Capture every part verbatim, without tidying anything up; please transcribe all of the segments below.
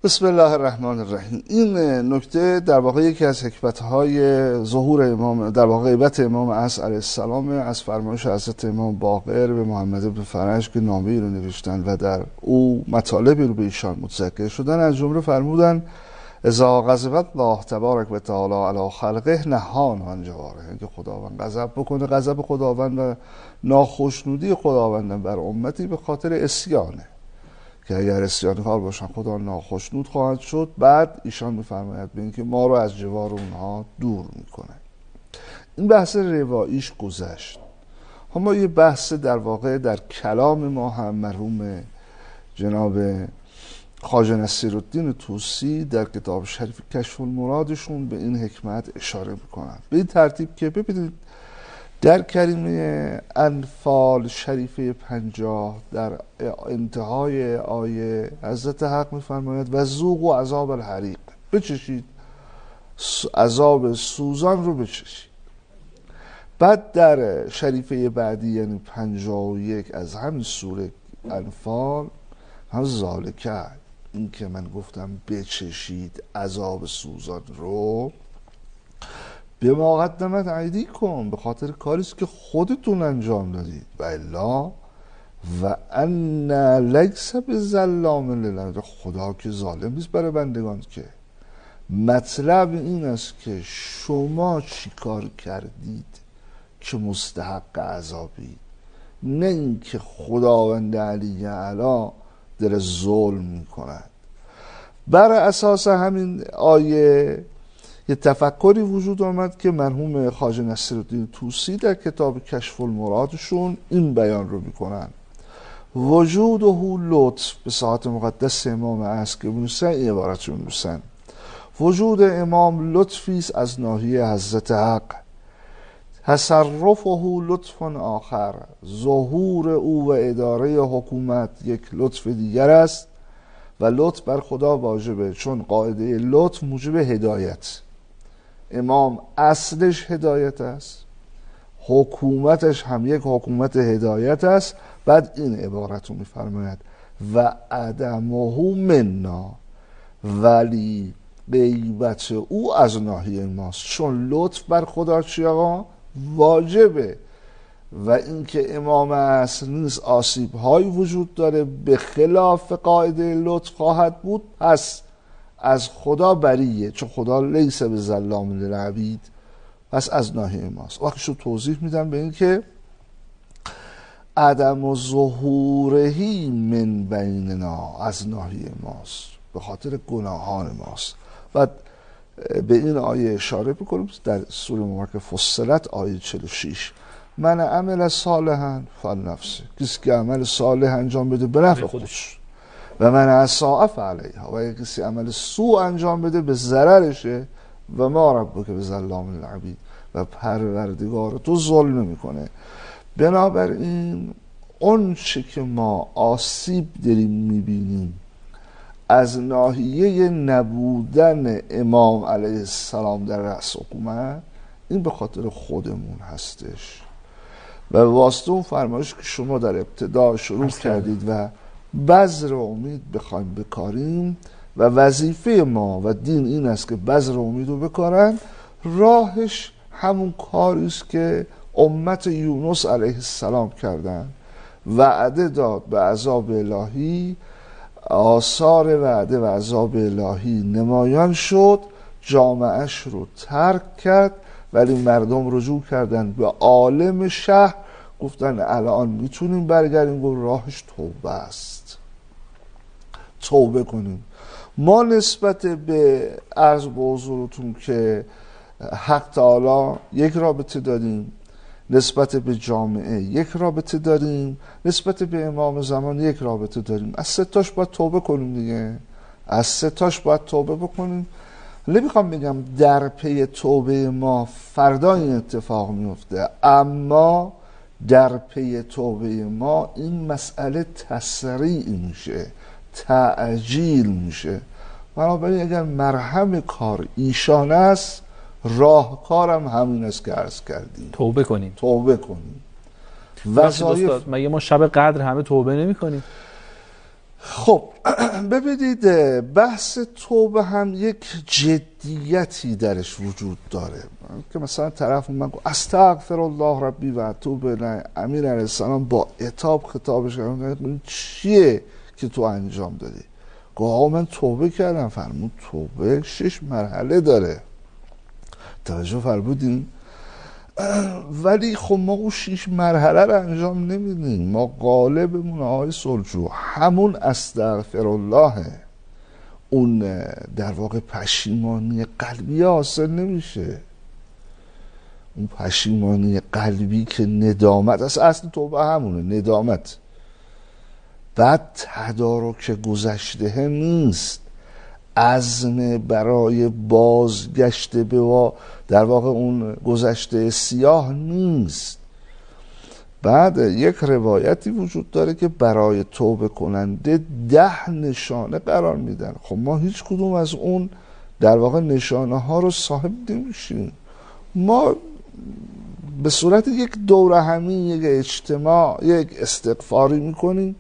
بسم الله الرحمن الرحیم. این نکته در واقع یکی از حکمت‌های ظهور امام، در واقع غیبت امام عصر علیه السلام، از فرمایش حضرت امام باقر به محمد بن فرج که نامه‌ای رو نوشتن و در او مطالبی رو به ایشان متذکر شدن. از جمله فرمودن اذا غضب الله تبارک و تعالی علی خلقه نهان عن جواره، که خداوند غضب بکنه، غضب خداوند و ناخشنودی خداوند بر امتی به خاطر عصیانه، که اگر عصیانکار باشن خدا ناخشنود خواهد شد. بعد ایشان میفرماید به اینکه ما رو از جوار اونها دور میکنه. این بحث رواییش گذشت. اما یه بحث در واقع در کلام ما هم مرحوم جناب خواجه نصیرالدین طوسی در کتاب شریف کشف المرادشون به این حکمت اشاره میکنن، به این ترتیب که ببینید در کریمه انفال شریفه پنجاه در انتهای آیه حضرت حق میفرماید و ذوق و عذاب الحریق، بچشید عذاب سوزان رو بچشید. بعد در شریفه بعدی یعنی پنجاه و یک از همین سوره انفال هم ذالکه، این که من گفتم بچشید عذاب سوزان رو، به ما قدمت ایدیکم، به خاطر کاریست که خودتون انجام دادید، و الا و ان لیس بظلام للعبید، خدا که ظالم نیست برای بندگان. که مطلب این است که شما چی کار کردید که مستحق عذابید، نه اینکه خداوند علی اعلی در ظلم میکند. بر اساس همین آیه یه تفکری وجود آمد که مرحوم خواجه نصیرالدین طوسی در کتاب کشف المرادشون این بیان رو میکنن: وجوده لطف، به ساعت مقدس امام عصر که بنویسن این عبارت رو بنویسن: وجود امام لطفی است از ناحیه حضرت حق، تصرفه لطف آخر، ظهور او و اداره حکومت یک لطف دیگر است و لطف بر خدا واجبه، چون قاعده لطف موجب هدایت. امام اصلش هدایت است، حکومتش هم یک حکومت هدایت است. بعد این عبارت رو میفرماید و عدمه منا، ولی غیبت او از ناحیه ماست، چون لطف بر خدا چی آقا؟ واجبه. و اینکه امام اصل نیست، آسیب های وجود داره به خلاف قاعده لطف خواهد بود، پس از خدا بریه، چون خدا لیس به ظلام للعبید، پس از ناحیه ماست. وقتشو توضیح میدم به این که عدم و ظهورهی من بیننا، از ناحیه ماست، به خاطر گناهان ماست. بعد به این آیه اشاره بکنیم در سوره مبارکه فصلت آیه چهل و شش: من عمل صالحا فلنفسه، کسی که عمل صالح انجام بده به نفع خودش، و من اساء فعلیها، و اگه کسی عمل سوء انجام بده به ضررشه، و ما ربک بظلام للعبید، و پروردگار تو ظلم نمیکنه. بنابراین اون چه که ما آسیب داریم میبینیم از ناحیه نبودن امام علیه السلام در رأس حکومت، این به خاطر خودمون هستش و واسطه اون فرمایش که شما در ابتدا شروع کردید و بذر امید بخوایم بکاریم و وظیفه ما و دین این است که بذر امید رو بکارن. راهش همون کاری است که امت یونس علیه السلام کردن، وعده داد به عذاب الهی، آثار وعده و عذاب الهی نمایان شد، جامعهش رو ترک کرد، ولی مردم رجوع کردن به عالم شهر، گفتن الان میتونیم برگردیم، گفت راهش توبه است، توبه کنیم. ما نسبت به عرض به حضورتون که حق تعالی یک رابطه داریم، نسبت به جامعه یک رابطه داریم، نسبت به امام زمان یک رابطه داریم. از سه تاش باید توبه کنیم دیگه، از سه تاش باید توبه بکنیم. نمیخوام بگم در پی توبه ما فردا این اتفاق میفته، اما در پی توبه ما این مسئله تسریع میشه، تعجیل میشه. بنابراین اگر مرهم کار ایشان است، راهکارم همین است که عرض کردیم، توبه کنیم. توبه کنیم. وظایف مگه ما شب قدر همه توبه نمی کنیم؟ خب ببینید بحث توبه هم یک جدیتی درش وجود داره که مثلا طرف من گفت استغفر الله ربی و اتوب الیه، امیر علیه السلام با عتاب خطابش کردن چیه که تو انجام دادی؟ گفت آقا من توبه کردم. فرمود توبه شش مرحله داره، توجه فرمودین؟ ولی خب ما اون شیش مرحله رو انجام نمیدیم. ما غالبمون آقای سلجو همون استغفر الله، اون در واقع پشیمانی قلبی حاصل نمیشه. اون پشیمانی قلبی که ندامت، اصلا اصل توبه همونه، ندامت. بعد تدارک گذشته نیست، عزم برای بازگشت به در واقع اون گذشته سیاه نیست. بعد یک روایتی وجود داره که برای توبه کننده ده نشانه قرار میدن. خب ما هیچ کدوم از اون در واقع نشانه ها رو صاحب نمیشیم. ما به صورت یک دوره همی، یک اجتماع، یک استغفاری میکنیم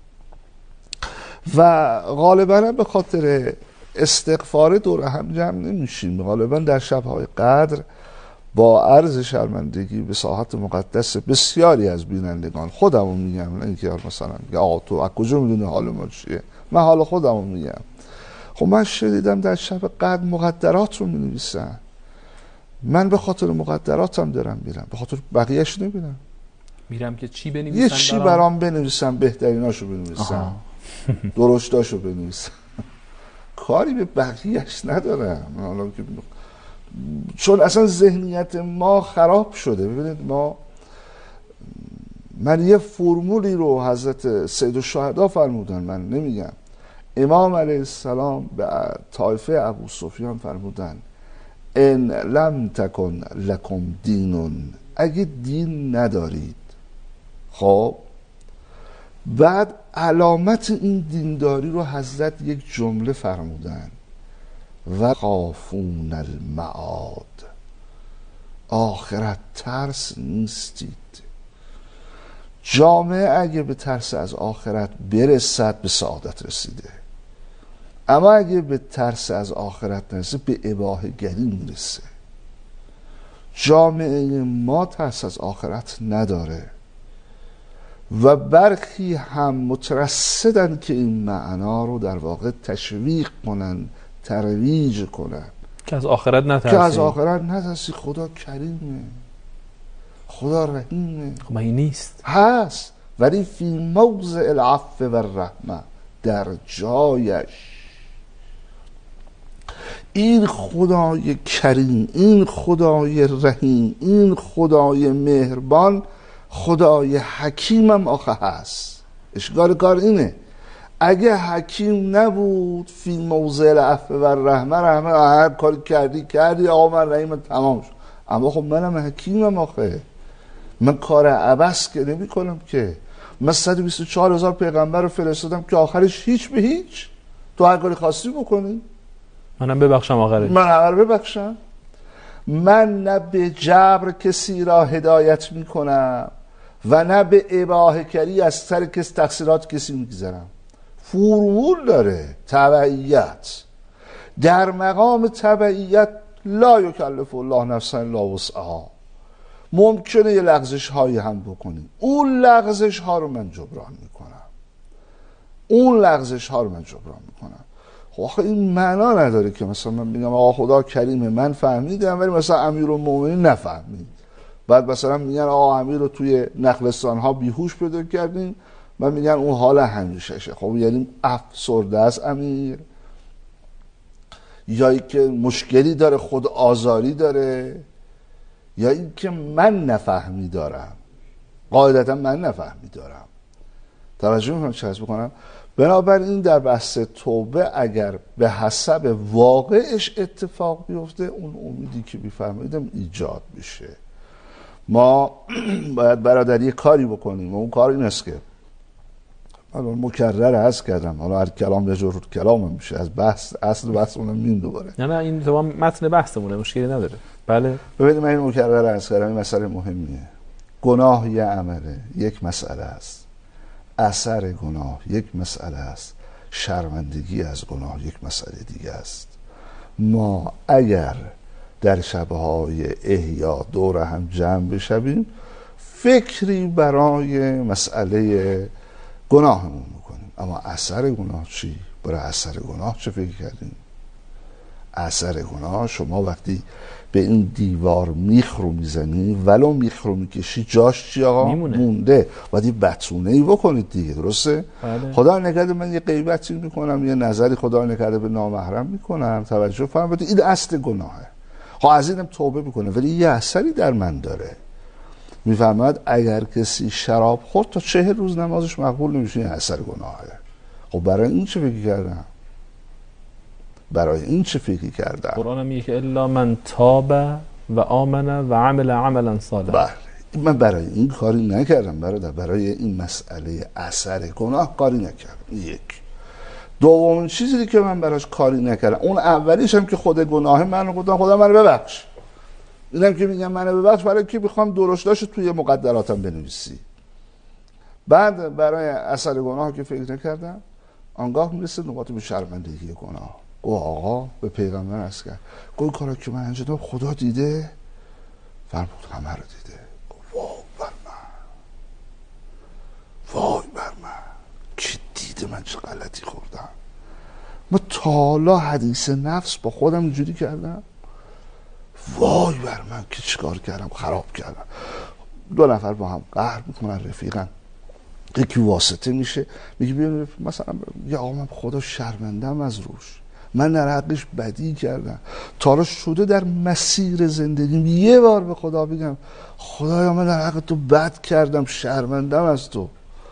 و غالبا به خاطر استغفار دوره هم جمع نمیشیم. غالبا در شبهای قدر با عرض شرمندگی به ساحت مقدس بسیاری از بینندگان، خودمو میگم، نه اینکه مثلا میگه آقا تو از کجا میدونی حال ما چیه، من حال خودمو میگم. خب من شنیدم در شب قدر مقدرات رو مینویسن، من به خاطر مقدراتم دارم میرم، به خاطر بقیهش نمیرم. میرم که چی بنویسن؟ یه چی برام بنویسن، بهتریناشو بنویسن، درشتاشو بنویسن، کاری به بقیهش ندارم. حالا که چون اصلا ذهنیت ما خراب شده. ببینید ما، من یه فرمولی رو حضرت سید الشهدا فرمودن، من نمیگم، امام علیه السلام به طایفه ابو سفیان فرمودن ان لم تکن لکم دینون، اگه دین ندارید. خب بعد علامت این دینداری رو حضرت یک جمله فرمودن و خافون المعاد، آخرت ترس نیستید. جامعه اگه به ترس از آخرت برسد به سعادت رسیده، اما اگه به ترس از آخرت نرسه به اباحه گری میرسه. جامعه ما ترس از آخرت نداره و برخی هم مترصدن که این معنا رو در واقع تشویق کنن، ترویج کنن که از آخرت نترسی، که از آخرت نترسی. خدا کریمه، خدا رحیمه. خب این نیست، هست، ولی فی موضع العفو و الرحمه، در جایش. این خدای کریم، این خدای رحیم، این خدای مهربان، خدای حکیمم آخه هست. اشکال کار اینه، اگه حکیم نبود فی موضع العفو و الرحمه، رحمه هر کاری کردی کردی، آقا من رحیم تمام شد. اما خب منم حکیمم آخه، من کار عبث که نمی کنم که. من صد و بیست و چهار هزار پیغمبر رو فرستادم که آخرش هیچ به هیچ. تو هر کاری خواستی بکنی، منم ببخشم آخرش، من همه رو ببخشم. من نه به جبر کسی را هدایت می کنم و نه به اباحه کری از سر کس تقصیرات کسی میگذارم. فرمول داره تبعیت. در مقام تبعیت لا یکلف الله نفسا الا وسعها. ممکنه یه لغزش هایی هم بکنیم، اون لغزش ها رو من جبران میکنم، اون لغزش ها رو من جبران میکنم. خب آخه این معنا نداره که مثلا من میگم آقا خدا کریمه من فهمیدم ولی مثلا امیرالمومنین نفهمید. بعد مثلا میگن آقا امیر رو توی نخلستان ها بیهوش پیدا کردیم و میگن اون حال همیشهشه. خب یعنی افسرده است امیر، یا اینکه مشکلی داره، خود آزاری داره، یا اینکه من نفهمی دارم. قاعدتا من نفهمی دارم. توجه میکنم چه حس بکنم. بنابراین در بحث توبه اگر به حسب واقعش اتفاق بیفته، اون امیدی که بیفرماییدم ایجاد بشه. ما باید برادری کاری بکنیم و اون کار این است که حالا مکرر عرض کردم، حالا هر کلام یجر کلام میشه، از بحث اصل بحث اونم مین دوباره. نه نه این تمام متن بحثمونه، مشکلی نداره. بله ببینید من این مکرر عرض کردم، این مسئله مهمیه. گناه یه عمله، یک مسئله است، اثر گناه یک مسئله است، شرمندگی از گناه یک مسئله دیگه است. ما اگر در شبهای احیا دور هم جمع بشویم فکری برای مسئله گناهمون میکنیم، اما اثر گناه چی؟ برای اثر گناه چه فکر کردیم؟ اثر گناه شما وقتی به این دیوار میخ رو میزنی ولو میخ رو میکشی جاش چی آقا؟ میمونه. مونده. باید یه بتونه ای بکنید دیگه، درسته؟ بله. خدا نکرده من یه غیبتی میکنم، یه نظری خدا نکرده به نامحرم میکنم، توجه فرم بده، این اصل گناهه. ها از اینم توبه میکنه ولی یه اثری در من داره. میفهمد اگر کسی شراب خورد تا چهل روز نمازش مقبول نمیشه، این اثر گناهه. خب برای این چه فکر کردم؟ برای این چه فکر کردم؟ قرآن میگه که الا من تاب و آمن و عمل عملا صالحا. بله، من برای این کاری نکردم برادر، برای این مسئله اثر گناه کاری نکردم. یک. دومین چیزی که من براش کاری نکردم، اون اولیش هم که خود گناه منو گفتم خدا منو ببخش. اینم که میگم منو ببخش برای که میخوام درشتاشو توی مقدراتم بنویسی. بعد برای اثر گناه که فکر نکردم، آنگاه میرسه نقاط به شرمندگی گناه. او آقا به پیغمبر عرض کرد، گفت کارا که من انجام دادم خدا دیده؟ فرمود همه رو دیده. وای بر من، وای بر من، کی دیده من چه غلطی خوردم؟ من تا حالا حدیث نفس با خودم اینجوری کردم؟ وای بر من که چیکار کردم، خراب کردم. دو نفر با هم قهر میکنن، رفیقن، یکی واسطه میشه میگه ببین مثلا یا آقا من خدا شرمندم از روش، من در حقش بدی کردم، تا حالا شده در مسیر زندگیم یه بار به خدا بگم خدایا من در حق تو بد کردم، شرمندم از تو؟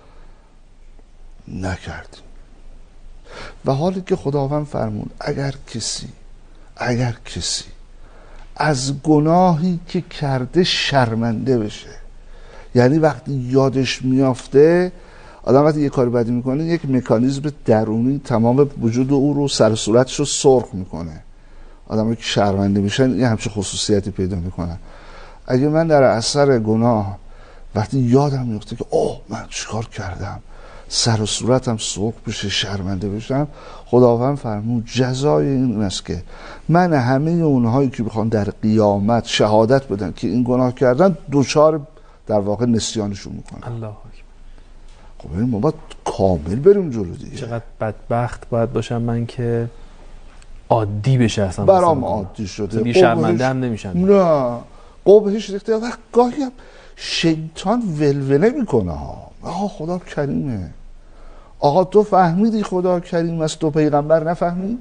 نکردیم. و حالی که خداوند فرمود اگر کسی اگر کسی از گناهی که کرده شرمنده بشه، یعنی وقتی یادش میافته، آدم وقتی یه کاری بدی میکنه یک مکانیزم درونی تمام وجود او رو، سر و صورتش رو سرخ میکنه. آدمی که شرمنده میشن یه همچه خصوصیتی پیدا میکنن. اگه من در اثر گناه وقتی یادم میفته که اوه من چیکار کردم، سر و صورتم سرخ بشه، شرمنده بشم، خداوند فرمود جزای این است که من همه اونهایی که بخوان در قیامت شهادت بدن که این گناه کردن دوچار در واقع نسیانشون میکنن. الله اکبر. خب این ما باید کامل بریم جلو دیگه. چقدر بدبخت باید باشم من که عادی بشه اصلا برام عادی شده، دیگه شرمنده هم نمیشن. نه قبحش ریخته. وقت گاهی هم شیطان ولوله میکنه ها، آقا خدا کریمه، آقا تو فهمیدی خدا کریم است تو پیغمبر نفهمی؟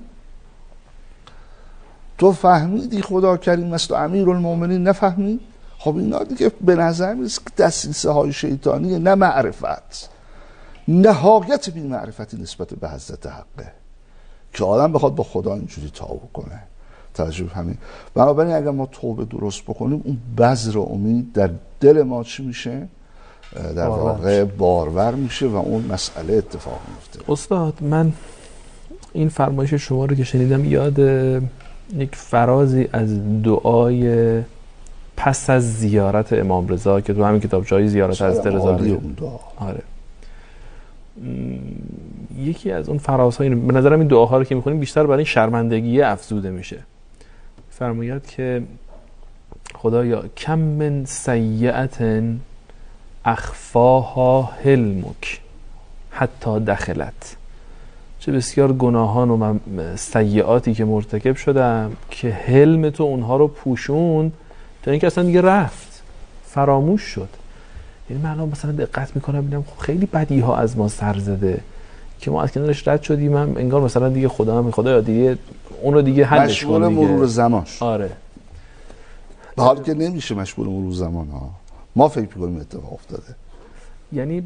تو فهمیدی خدا کریم است تو امیرالمومنین نفهمی؟ خب اینا دیگه به نظر میرسه که دسیسه های شیطانیه، نه معرفت، نهایت بی معرفتی نسبت به حضرت حقه که آدم بخواد با خدا اینجوری توبه کنه. توجه همین. بنابراین اگر ما توبه درست بکنیم اون بذر امید در دل ما چی میشه؟ در واقع بارور میشه و اون مسئله اتفاق میفته. استاد من این فرمایش شما رو که شنیدم یاد یک فرازی از دعای پس از زیارت امام رضا که تو همین کتاب جای زیارت از رضا. آره. یکی از اون فرازها اینه، به نظرم این دعاها رو که می‌خونیم بیشتر برای شرمندگی افزوده میشه. فرماید که خدایا کم من سیئة اخفاها حلمک حتی دخلت، چه بسیار گناهان و من سیئاتی که مرتکب شدم که حلم تو اونها رو پوشوند تا اینکه اصلا دیگه رفت، فراموش شد. یعنی من الان مثلا دقت میکنم ببینم خیلی بدی ها از ما سر زده که ما از کنارش رد شدیم، هم انگار مثلا دیگه خدا هم خدا یا دیگه اون رو دیگه حلش کن دیگه، مشغول مرور زمان. آره. به حال که نمیشه مشغول مرور زمان ها، ما فکر می‌کنیم اتفاق افتاده. یعنی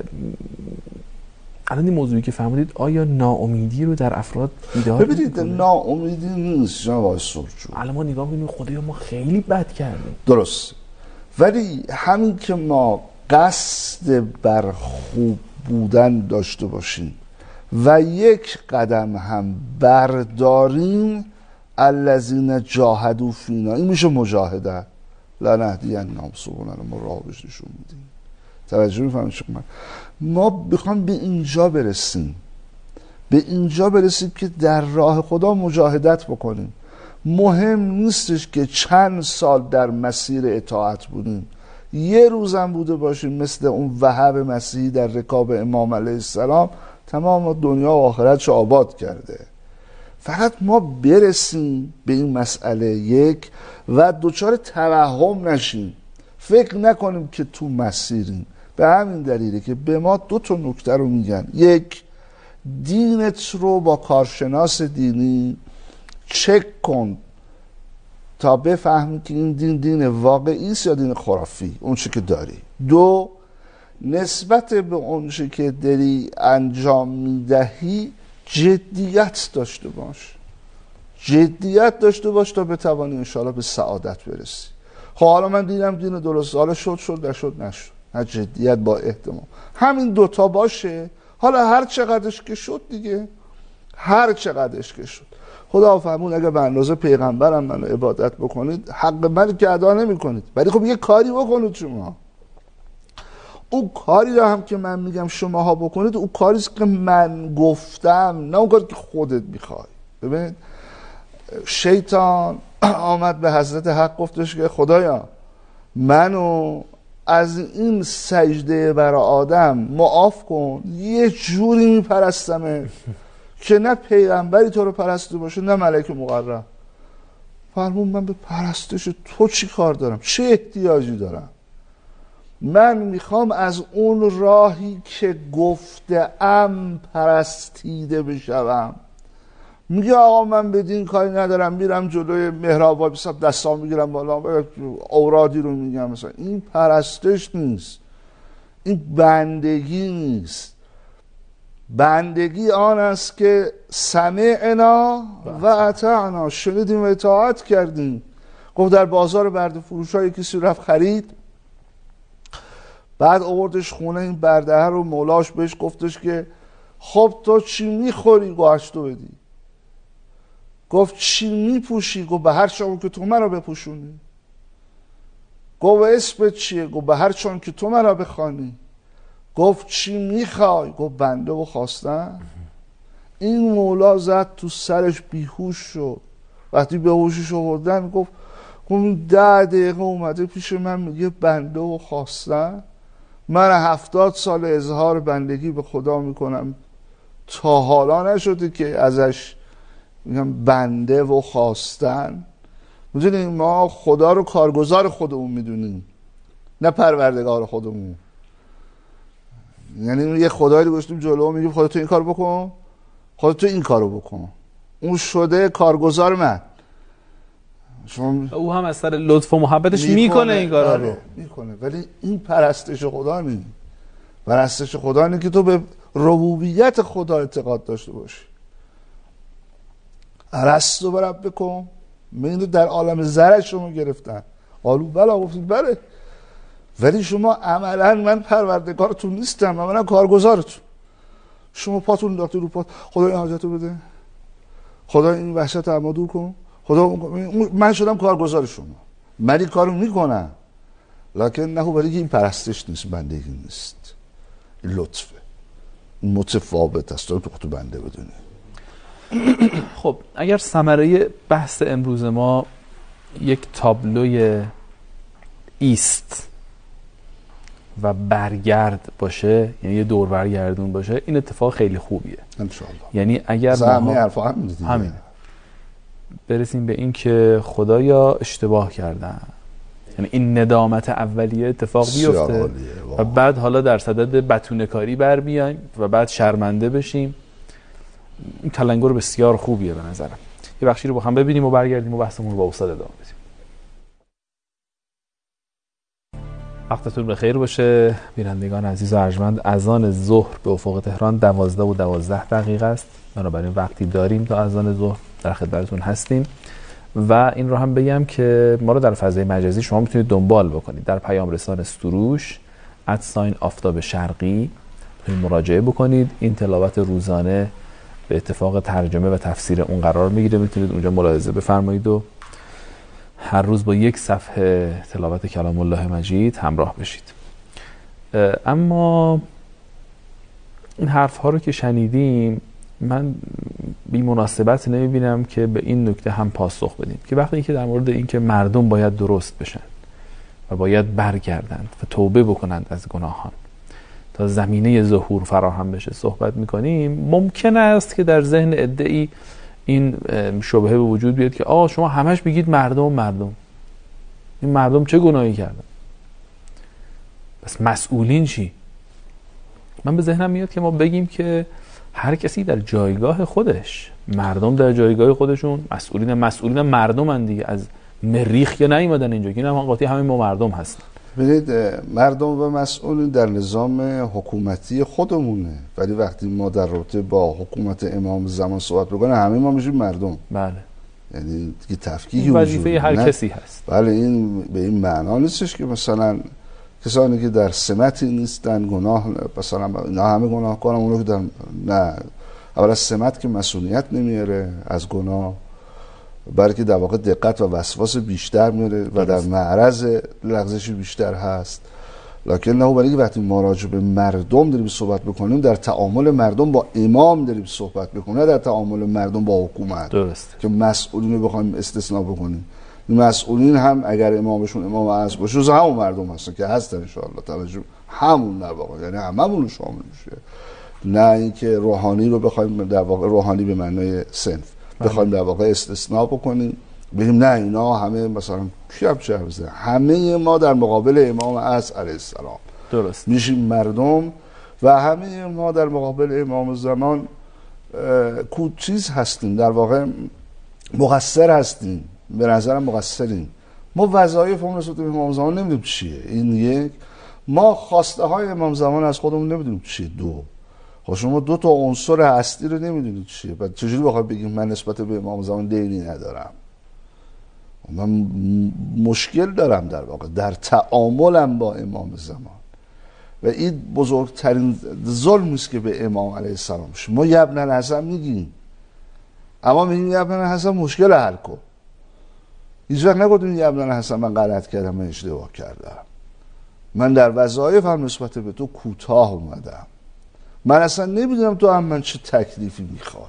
الان این موضوعی که فهمیدید آیا ناامیدی رو در افراد ایجاد می‌کنه؟ ببینید ناامیدی نیست جناب آقای سرجو. الان ما نگاه می‌کنیم خدایا ما خیلی بد کردیم. درست. ولی همین که ما قصد بر خوب بودن داشته باشیم و یک قدم هم برداریم، الذین جاهدوا فینا، این میشه مجاهده، لنهدینهم سبلنا، ما راه بهش نشون میدیم. توجه می‌فرمایید شما؟ ما بخوام به اینجا برسیم، به اینجا برسیم که در راه خدا مجاهدت بکنیم. مهم نیستش که چند سال در مسیر اطاعت بودیم، یه روزم بوده باشیم مثل اون وهب مسیحی در رکاب امام علیه السلام، تمام دنیا و آخرتش آباد کرده. فقط ما برسیم به این مسئله یک و دچار توهم نشیم، فکر نکنیم که تو مسیریم. به همین دلیله که به ما دو تا نکته رو میگن. یک، دینت رو با کارشناس دینی چک کن تا بفهمی که این دین دین واقعی است یا دین خرافی، اون چی که داری. دو، نسبت به اون چی که داری انجام میدهی جدیت داشته باش، جدیت داشته باش تا بتوانی انشاءالله به سعادت برسی. خب حالا من دیدم دین درست، حالا شد شد نشد نشد، نه، جدیت با احتمام. همین دوتا باشه، حالا هر چقدرش که شد دیگه، هر چقدرش که شد. خدا فرمود اگه به اندازه پیغمبرم منو عبادت بکنید حق من که ادا نمی کنید، ولی خب یه کاری بکنید شما. اون کاری رو هم که من میگم شماها بکنید، اون کاریست که من گفتم، نه اون کاری که خودت میخوای. ببینید شیطان آمد به حضرت حق گفتش که خدایا منو از این سجده برای آدم معاف کن، یه جوری میپرستمه که نه پیغمبری تو رو پرسته باشه نه ملک مقرب. فرمون من به پرستش تو چی کار دارم؟ چه احتیاجی دارم؟ من میخوام از اون راهی که گفتم پرستیده بشوم. میگه آقا من به دین کاری ندارم، میرم جلوی محراب وای میسم دستام میگیرم بالا اورادی رو میگم. مثلا این پرستش نیست، این بندگی نیست. بندگی آن است که سمعنا و اطعنا، شنیدیم و اطاعت کردیم. گفت در بازار برده فروش های کسی رفت خرید، بعد آوردش خونه، این برده رو مولاش بهش گفتش که خب تو چی میخوری؟ گوشت تو بدی. گفت چی میپوشی؟ گفت به هر چون که تو مرا بپوشونی. گفت اسمت چیه؟ گفت به هر چون که تو مرا بخوانی. گفت چی میخوای؟ گفت بنده و خواستن. این مولا زد تو سرش، بیهوش شد. وقتی به هوشش آوردن گفت گفت ده دقیقه اومده پیش من میگه بنده و خواستن. من هفتاد سال اظهار بندگی به خدا میکنم، تا حالا نشده که ازش میگم بنده و خواستن. میدونیم ما خدا رو کارگزار خودمون میدونیم، نه پروردگار خودمون. یعنی یه خدایی رو گذاشتیم جلو، میگیم خدا تو این کار بکن، خدا تو این کارو بکن، اون شده کارگزار من. شما او هم از سر لطف و محبتش میکنه, میکنه این کارا رو میکنه، ولی این پرستش خدا نیست. پرستش خدا اینه که تو به ربوبیت خدا اعتقاد داشته باشی. ارسطو برب بکن، من در عالم زرع شما گرفتن، قالو بلا، گفتید بله، ولی شما عملا من پروردگارتون نیستم، عملا کارگزارتون. شما پاتون انداخته رو پات، خدا این حاجتو بده، خدا این وحشت رو دور کن، خدا من شدم کارگزار شما، من این کارو میکنم. لکن نه، ولی این پرستش نیست، بندگی نیست، این لطفه، این متفاوت است. تو خود بنده بدونی. خب اگر ثمره بحث امروز ما یک تابلوی ایست و برگرد باشه، یعنی یه دور برگردون باشه، این اتفاق خیلی خوبیه انشاءالله. یعنی اگر ما همین برسیم به این که خدایا اشتباه کردن، یعنی این ندامت اولیه اتفاق بیفته و بعد حالا در صدد بتونه کاری بر بیایم و بعد شرمنده بشیم. این تلنگر بسیار خوبیه به نظرم. یه بخشی رو با هم ببینیم و برگردیم و بحثمون رو با استاد ادامه بدیم. وقتتون بخیر باشه بینندگان عزیز و ارجمند. اذان ظهر به افق تهران دوازده و دوازده دقیقه است، بنابراین وقتی داریم تا اذان ظهر در خدمتتون هستیم. و این رو هم بگم که ما رو در فضای مجازی شما میتونید دنبال بکنید در پیام رسان سروش ادساین آفتاب شرقی، میتونید مراجعه بکنید. این تلاوت روزانه به اتفاق ترجمه و تفسیر اون قرار میگیره، میتونید اونجا ملاحظه بفرمایید و هر روز با یک صفحه تلاوت کلام الله مجید همراه بشید. اما این حرف ها رو که شنیدیم من بی مناسبت نمیبینم که به این نکته هم پاسخ بدیم که وقتی که در مورد این که مردم باید درست بشن و باید برگردند و توبه بکنند از گناهان تا زمینه ظهور فراهم بشه صحبت میکنیم، ممکن است که در ذهن عده‌ای این شبهه به وجود بیاد که آه شما همش میگید مردم مردم این مردم چه گناهی کردن، پس مسئولین چی؟ من به ذهنم میاد که ما بگیم که هر کسی در جایگاه خودش، مردم در جایگاه خودشون، مسئولین مسئولین مردمن دیگه، از مریخ که نیومدن اینجا که نه قاطی همه ما مردم هستن. ببینید مردم و مسئولین در نظام حکومتی خودمونه، ولی وقتی ما در رابطه با حکومت امام زمان صحبت بکنیم همه ما میشیم مردم. بله. یعنی دیگه تفکیک وظیفه هر کسی هست. بله، این به این معنا نیستش که مثلا کسانی که در سمتی نیستن گناه، مثلا اینا همه گناه کنن، اونو که در نه، اول از سمت که مسئولیت نمیاره از گناه، بلکه در واقع دقت و وسواس بیشتر میاره و در معرض لغزش بیشتر هست. لکن نه، برای وقتی ما راجع به مردم داریم صحبت بکنیم در تعامل مردم با امام داریم صحبت بکنیم، نه در تعامل مردم با حکومت. درست. که مسئولین رو بخوایم استثناء بکنیم. مسئولین هم اگر امامشون امام اعظم باشه همون مردم هستن که هستن ان شاء الله توجه، همون در واقع یعنی هممون شامل میشه. نه اینکه روحانی رو بخوایم در واقع روحانی به معنای صنف بخوایم در واقع استثناء بکنیم بگیم نه اینا همه مثلا کی هم چه هست، همه ما در مقابل امام اعظم علیه السلام درست میشیم مردم و همه ما در مقابل امام زمان چیز هستیم، در واقع مقصر هستیم. به نظرم مقصریم. ما وظایفمون نسبت به امام زمان نمیدونیم چیه. این یک. ما خواسته های امام زمان از خودمون نمیدونیم چیه. دو. خب شما دو تا عنصر هستی رو نمیدونید چیه. بعد چجوری بخواد بگیم من نسبت به امام زمان دینی ندارم؟ من مشکل دارم در واقع در تعاملم با امام زمان و این بزرگترین ظلمی است که به امام علیه السلام شما ما ابن الحسن میگیم، اما میگیم ابن الحسن مشکل حل کن. هیچ وقت نگفتیم یا ابن الحسن من غلط کردم، من اشتباه کردم، من در وظایفم نسبت به تو کوتاه اومدم، من اصلا نمیدونم تو هم من چه تکلیفی میخوای.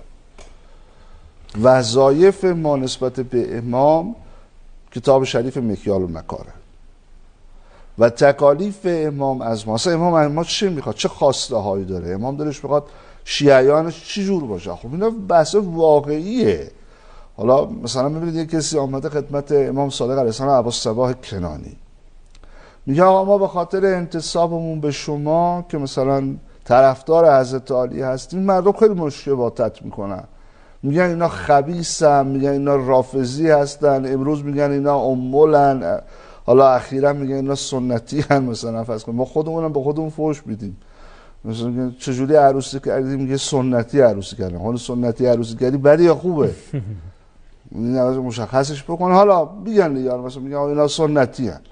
وظایف ما نسبت به امام کتاب شریف مکیال المکاره و تکالیف امام از ما. اصلا امام از ما چه میخواد، چه خواسته هایی داره؟ امام دلش میخواد شیعیانش چی جور باشه؟ خب اینا بحث واقعیه. حالا مثلا ببینید یک کسی آمده خدمت امام صادق علیه السلام عباس صباح کنانی میگه آقا ما به خاطر انتصابمون به شما که مثلا طرفدار حضرت علی هستیم مردم خیلی مشکباتت میکنن، میگن اینا خبیثن، میگن اینا رافضی هستن، امروز میگن اینا امولن، حالا اخیرا میگن اینا سنتی هن. مثلا فرض کنیم ما خودمونم به خودمون فحش میدیم، مثلا چجوری عروسی کردیم؟ میگه سنتی عروسی کردن. حالا سنتی عروسی کردی بده یا خوبه؟ این اول مشخصش بکن. حالا میگن دیگه مثلا میگن اینا سنتی هن.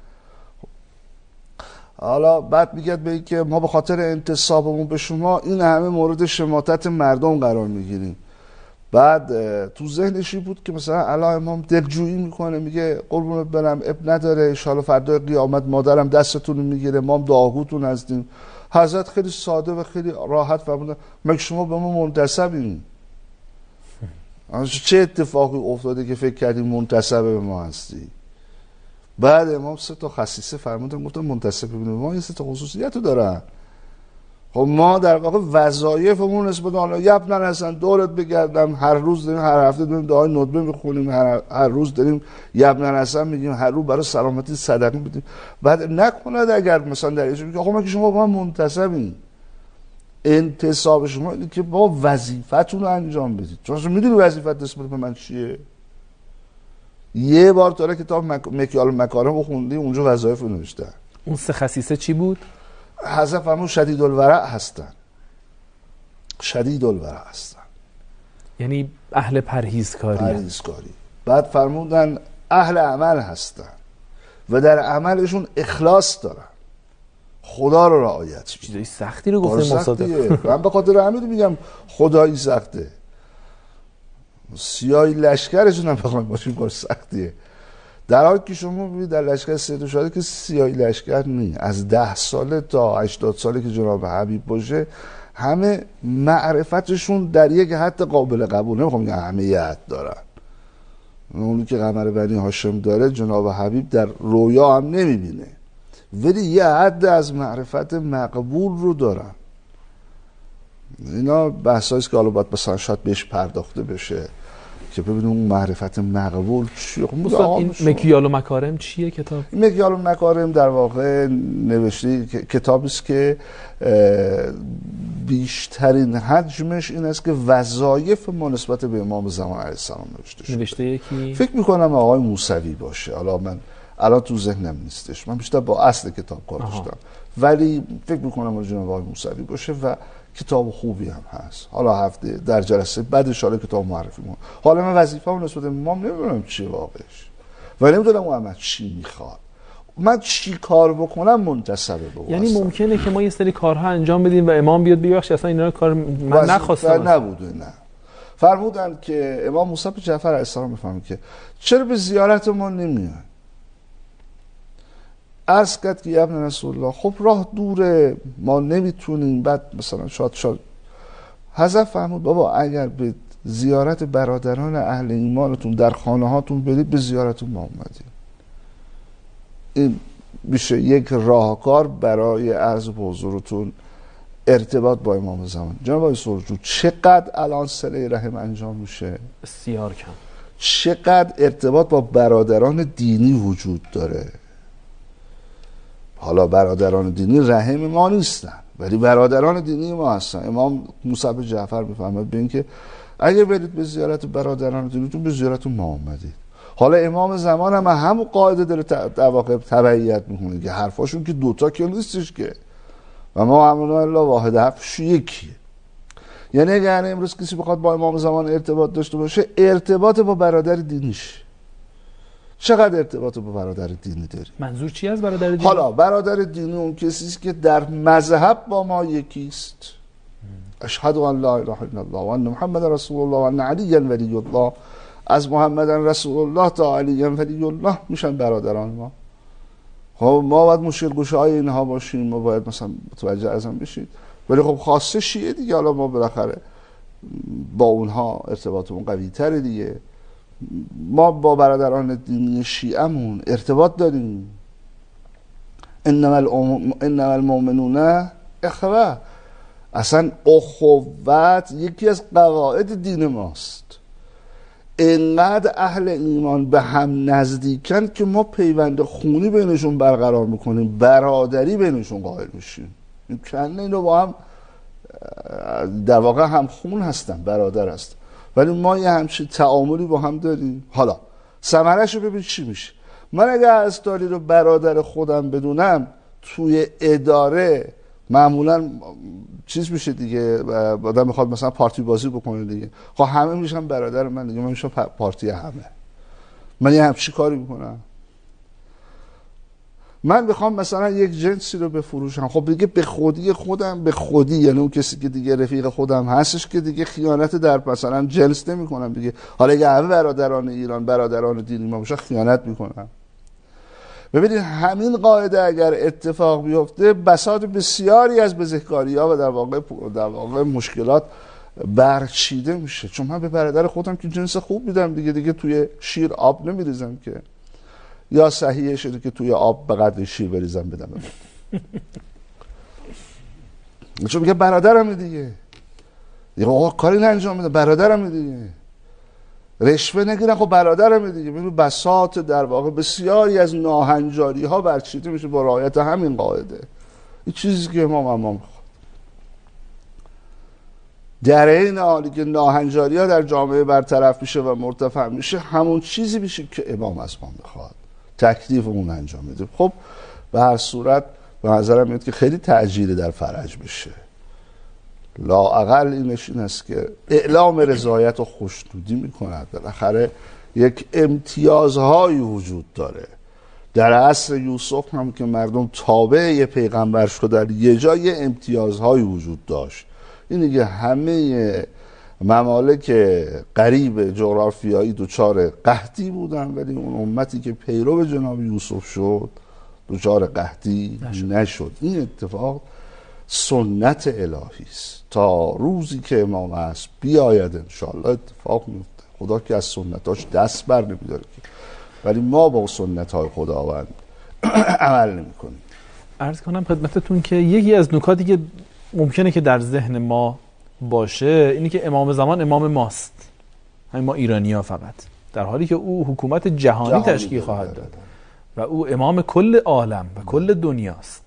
حالا بعد میگه به این که ما به خاطر انتصابمون به شما این همه مورد شماتت مردم قرار میگیریم. بعد تو ذهنش بود که مثلا علا امام دلجویی میکنه، میگه قربونت برم اب نداره، ان شاءالله فردای قیامت مادرم دستتون رو میگیره، ما هم دعاگوتون هستیم. حضرت خیلی ساده و خیلی راحت فرمودن مگه شما به ما منتسبین؟ چه اتفاقی افتاده که فکر کردیم منتسب به ما هستی؟ بعد امام سه تا خصیصه فرمودن، گفتن منتسب به ما این سه تا خصوصیت رو دارن. خب ما در واقع وظایفمون نسبت به حالا یبن هستن دورت بگردم، هر روز داریم هر هفته داریم دعای ندبه میخونیم، هر, هر روز داریم یبن هستن میگیم، هر روز برای سلامتی صدقه میدیم. بعد نکند اگر مثلا در ایشون میگه آقا ما که شما با من منتسبین، انتصاب شما اینه که با وظیفتون رو انجام بدید. چون شما میدونی وظیفت نسبت به من چیه؟ یه بار تا کتاب مکیال المکارم خوندی اونجا وظایف رو نوشته. اون سه خصیصه چی بود؟ حضرت فرمود شدید الورع هستن، شدید الورع هستن یعنی اهل پرهیزکاری. پرهیزکاری. بعد فرمودن اهل عمل هستن و در عملشون اخلاص دارن، خدا رو رعایت. چیزای سختی رو گفته مصادف. من به خاطر همین میگم خدایی سخته. سیاهی لشکرشون هم بخوایم باشیم کار سختیه. در حالی که شما ببینید در لشکر سید شهدا که سیاهی لشکر نیست، از ده ساله تا هشتاد ساله که جناب حبیب باشه همه معرفتشون در یک حد قابل قبول، نمیخوام بگم همه یه حد دارن. اونی که قمر بنی هاشم داره جناب حبیب در رویا هم نمیبینه، ولی یه حد از معرفت مقبول رو دارن. اینا بحثاییست که حالا باید مثلا شاید بهش پرداخته بشه که ببینیم اون معرفت مقبول چیه. این مکیال و مکارم چیه کتاب؟ این مکیال و مکارم در واقع نوشته کتابی است که بیشترین حجمش این است که وظایف ما نسبت به امام زمان علیه السلام نوشته شده. نوشته یکی فکر میکنم آقای موسوی باشه، حالا من الان تو ذهنم نیستش، من بیشتر با اصل کتاب کار داشتم، ولی فکر میکنم جناب آقای موسوی باشه و کتاب خوبی هم هست. حالا هفته در جلسه بعد ان شاءالله کتاب معرفی می‌کنم. حالا من وظیفه‌ام نسبت به امام نمیدونم چیه واقعش و نمیدونم محمد چی میخواد، من چی کار بکنم منتسبه به او. یعنی ممکنه که ما یه سری کارها انجام بدیم و امام بیاد بگه بخش اصلا اینا کار من نخواستم نبوده. نه فرمودن که امام موسی جعفر علیه السلام بفهمه که چرا به زیارت ما نمیاد. عرض کرد که ابن رسول الله خب راه دوره ما نمیتونیم، بعد مثلا شاید شاید حضرت فرمود بابا اگر به زیارت برادران اهل ایمانتون در خانه هاتون برید به زیارت ما اومدید. این میشه یک راهکار برای عرض به حضورتون ارتباط با امام زمان. جناب آقای سرجو چقدر الان صله رحم انجام میشه؟ بسیار کم. چقدر ارتباط با برادران دینی وجود داره؟ حالا برادران دینی رحم ما نیستن ولی برادران دینی ما هستن. امام موسی جعفر میفهمد به این که اگه برید به زیارت برادران دینیتون به زیارت ما اومدید. حالا امام زمان هم همون قاعده داره در واقع تبعیت میکنه که حرفاشون که دوتا که نیستش که و ما امرنا الله واحد، حرفش یکیه. یعنی اگر امروز کسی بخواد با امام زمان ارتباط داشته باشه ارتباط با برادر دینیش. چقدر ارتباط با برادر دینی داری؟ منظور چی از برادر دینی؟ حالا برادر دینی اون کسی است که در مذهب با ما یکیست. اشهد ان لا اله الا الله و ان محمد رسول الله و ان علی ولی الله، از محمد رسول الله تا علی ولی الله میشن برادران ما. خب ما باید مشکل گشای اینها باشیم، ما باید مثلا متوجه ازم بشید، ولی خب خاصه شیعه دیگه، حالا ما بالاخره با اونها ارتباطمون قوی تره دیگه. ما با برادران دینی شیعه‌مون ارتباط داریم. انما المؤمنون اخوه، اصلا اخوت یکی از قواعد دین ماست. اینقدر اهل ایمان به هم نزدیکن که ما پیوند خونی بینشون برقرار میکنیم، برادری بینشون قائل میشیم. کنه اینو با هم در واقع هم خون هستن، برادر هستن، ولی ما یه همچین تعاملی با هم داریم. حالا ثمرش رو ببین چی میشه. من اگر از داری رو برادر خودم بدونم توی اداره معمولا چیز میشه دیگه، آدم میخواد مثلا پارتی بازی بکنه دیگه، خب همه میشن برادر من دیگه، من میشم پارتی همه. من یه همچین کاری میکنم. من بخوام مثلا یک جنسی رو بفروشم، خب دیگه به خودی خودم، به خودی یعنی اون کسی که دیگه رفیق خودم هستش که دیگه خیانت در مثلا جنس نمی کنم دیگه. حالا اگه همه برادران ایران برادران دینی ما باشه خیانت میکنم. ببینید همین قاعده اگر اتفاق بیفته بساط بسیاری از بزهکاری‌ها و در واقع در واقع مشکلات برچیده میشه. چون من به برادر خودم که جنس خوب میدم دیگه، دیگه توی شیر آب نمیریزم که، یا صحیحه شده که توی آب به قدر شیر بریزم بدم. چون میگه برادرم دیگه، دیگه آقا کاری انجام میده، برادرم دیگه، رشوه نگیرن، خب برادرم دیگه. ببین بساط در واقع بسیاری از ناهنجاری ها برچیده میشه با رعایت همین قاعده. این چیزی که امام امام میخواد. در این حالی که ناهنجاری ها در جامعه برطرف میشه و مرتفع میشه، همون چیزی میشه که امام از ما میخواد، تکلیف اون انجام میده. خب به هر صورت به نظرم میاد که خیلی تعجیل در فرج بشه. لااقل اینش این است که اعلام رضایت و خوشنودی میکند. بالاخره یک امتیازهایی وجود داره. در عصر یوسف هم که مردم تابع یه پیغمبر شدن، یه جای امتیازهایی وجود داشت. این دیگه همه ممالک قریب جغرافیایی دچار قحطی بودن، ولی اون امتی که پیرو جناب یوسف شد دچار قحطی نشد. نشد. این اتفاق سنت الهی است، تا روزی که امام هست بیاید انشاءالله اتفاق میفته. خدا که از سنتاش دست بر نمیداره، ولی ما با سنت های خداوند عمل نمی کنیم. عرض کنم خدمتتون که یکی از نکاتی که ممکنه که در ذهن ما باشه اینی که امام زمان امام ماست، همین ما ایرانی ها فقط، در حالی که او حکومت جهانی, جهانی تشکیل خواهد داد و او امام کل عالم و کل دنیاست.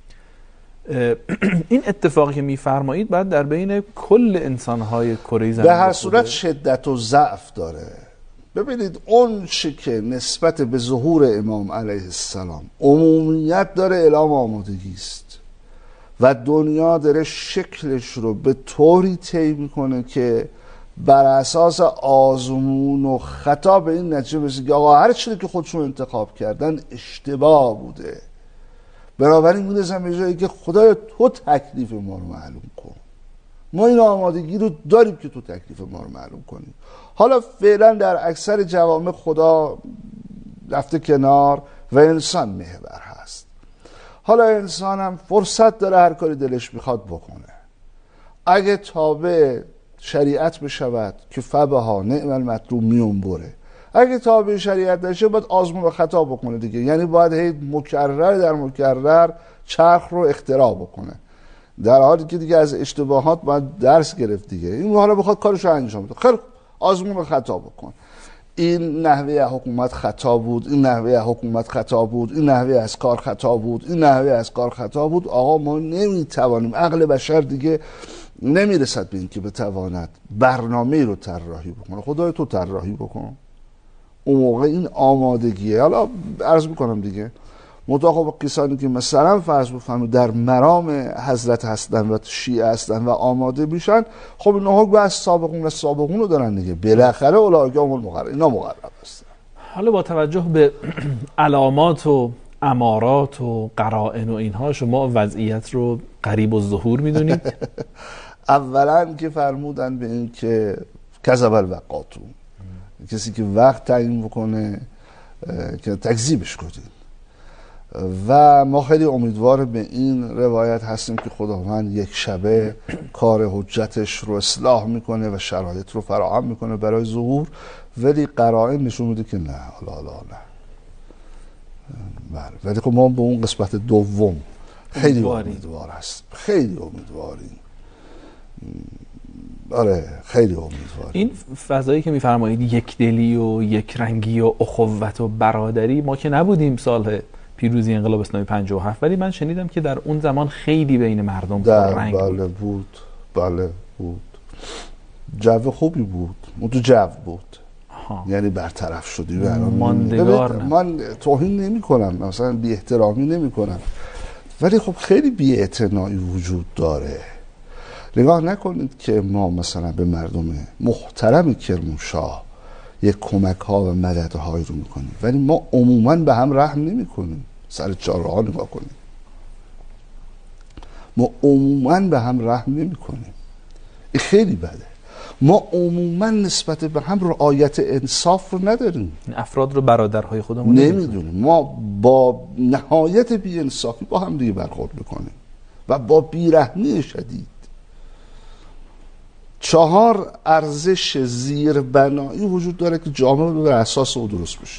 این اتفاقی که میفرمایید بعد در بین کل انسانهای کره زمین به هر صورت شدت و ضعف داره. ببینید اون چه که نسبت به ظهور امام علیه السلام عمومیت داره اعلام آمادگی است و دنیا داره شکلش رو به طوری طی میکنه که بر اساس آزمون و خطا به این نتیجه برسه که آقا هر چیزی که خودشون انتخاب کردن اشتباه بوده. بنابراین می‌رسن به جایی که خدایا تو تکلیف ما رو معلوم کن، ما این آمادگی رو داریم که تو تکلیف ما رو معلوم کنیم. حالا فعلا در اکثر جوامع خدا رفته کنار و انسان محور هست. حالا انسان هم فرصت داره هر کاری دلش میخواد بکنه. اگه تابع شریعت بشود که فبها نعم المطلوب میون بره، اگه تابع شریعت نشه باید آزمون و خطا بکنه دیگه، یعنی باید هی مکرر در مکرر چرخ رو اختراع بکنه، در حالی که دیگه از اشتباهات باید درس گرفت دیگه. این حالا بخواد کارش رو انجام بده، خیلی آزمون و خطا بکن. این نحوه حکومت خطا بود، این نحوه حکومت خطا بود، این نحوه از کار خطا بود، این نحوه از کار خطا بود. آقا ما نمیتوانیم، عقل بشر دیگه نمیرسد به این که بتواند برنامه رو طراحی بکنه. خدای تو طراحی بکن. اون موقع این آمادگیه. حالا عرض میکنم دیگه مطابق کسانی که مثلا فرض بفهمید در مرام حضرت هستن و شیعه هستن و آماده میشن، خب اینها به از سابقون و سابقون رو دارن دیگه، بالاخره اولئک هم المقربون، اینا مقرب هستن. حالا با توجه به علامات و امارات و قرائن و اینها شما وضعیت رو قریب الظهور میدونید؟ اولا که فرمودن به این که کذب الوقاتو، کسی که وقت تعیین بکنه که تکذیبش کنید. و ما خیلی امیدوار به این روایت هستیم که خداوند یک شبه کار حجتش رو اصلاح میکنه و شرایط رو فراهم میکنه برای ظهور، ولی قرائن نشون میده که نه، حالا حالا نه. بله، ولی خب ما به اون قسمت دوم خیلی امیدوار هست، خیلی امیدواریم. آره خیلی امیدواریم. این فضایی که میفرمایید یک دلی و یک رنگی و اخوت و برادری، ما که نبودیم سال پیروزی انقلاب اسلامی پنجاه و هفت، ولی من شنیدم که در اون زمان خیلی بین مردم پر رنگ بود. بله بود، بله بود، جو خوبی بود، اون تو جو بود. ها. یعنی برطرف شدی و ماندگار نه. من توهین نمی کنم، مثلا بی احترامی نمی کنم، ولی خب خیلی بی اعتنایی وجود داره. نگاه نکنید که ما مثلا به مردم محترم کرمانشاه یک کمک ها و مدد هایی رو میکنیم، ولی ما عموما به هم رحم نمی کنیم. سر چهارراه نگاه کنیم، ما عموما به هم رحم نمی کنیم. این خیلی بده. ما عموما نسبت به هم رعایت انصاف رو نداریم، افراد رو برادرهای خودمون نمیدونیم. ما با نهایت بی انصافی با هم دیگه برخورد میکنیم و با بیرحمی شدید. چهار ارزش زیربنایی وجود داره که جامعه بر اساس او درست بشه.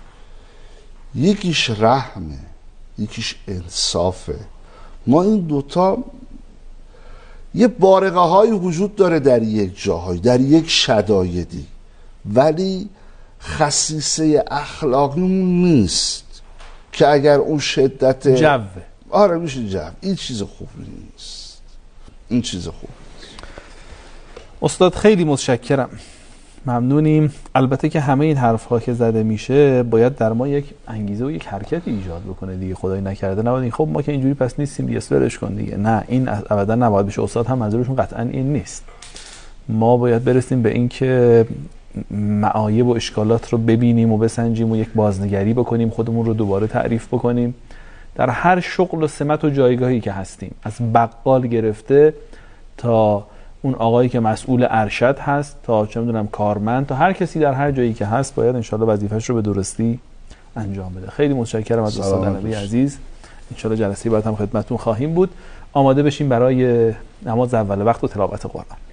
یکیش رحمه، یکیش انصافه. ما این دوتا یه بارقه های وجود داره در یک جاهای، در یک شدایدی، ولی خصیصه اخلاقیمون نیست که اگر اون شدت جو آره میشه جو. این چیز خوبی نیست، این چیز خوب. استاد خیلی متشکرم، ممنونیم. البته که همه این حرف‌ها که زده میشه باید در ما یک انگیزه و یک حرکتی ایجاد بکنه دیگه. خدای نکرده نباید خب ما که اینجوری پس نیستیم دیگه اسفرش کن دیگه. نه، این ابدا نباید بشه. استاد هم منظورشون قطعا این نیست. ما باید برسیم به این که معایب و اشکالات رو ببینیم و بسنجیم و یک بازنگری بکنیم، خودمون رو دوباره تعریف بکنیم در هر شغل و سمت و جایگاهی که هستیم، از بقال گرفته تا اون آقایی که مسئول ارشد هست تا چه میدونم کارمند، تا هر کسی در هر جایی که هست باید انشالله وظیفه‌اش رو به درستی انجام بده. خیلی متشکرم از استاد علوی عزیز. انشالله جلسه بعد هم خدمتتون خواهیم بود. آماده بشیم برای نماز اول وقت و تلاوت قرآن.